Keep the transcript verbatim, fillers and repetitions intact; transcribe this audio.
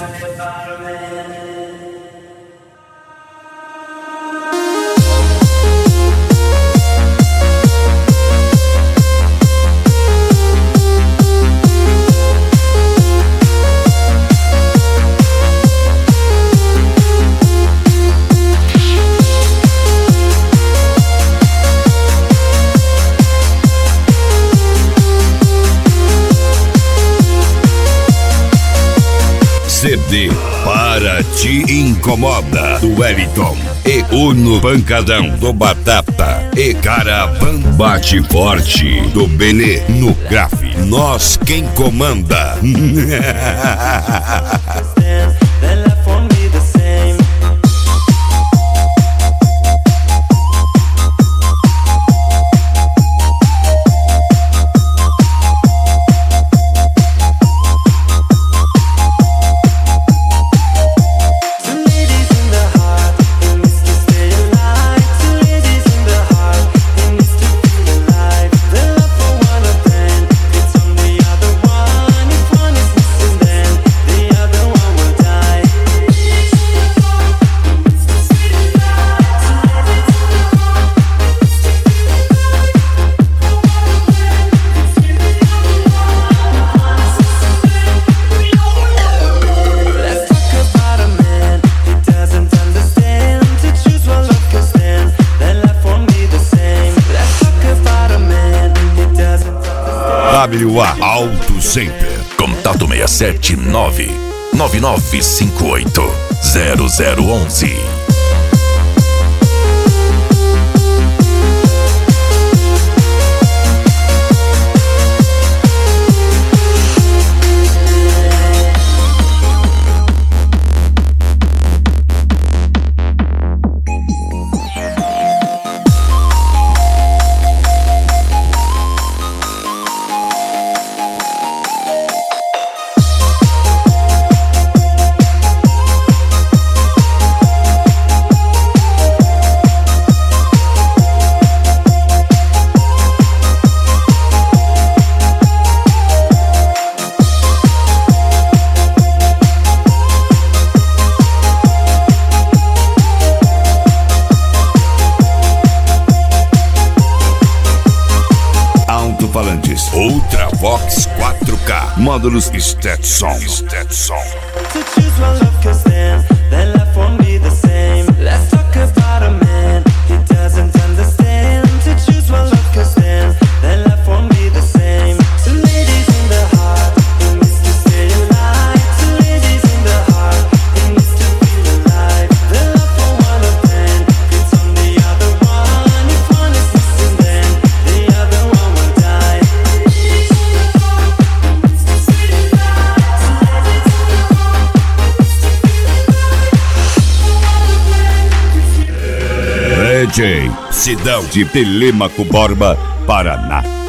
C D Para Te Incomoda, do Wellington, e Uno Pancadão, do Batata, e Caravan Bate Forte, do Benê, no Graf. Nós quem comanda. W A Auto Center. Contato seis sete nove, nove nove cinco oito, zero zero um um. Falantes Ultravox quatro K, módulos Stetson. Stetson. D J Sidão de Telêmaco Borba, Paraná.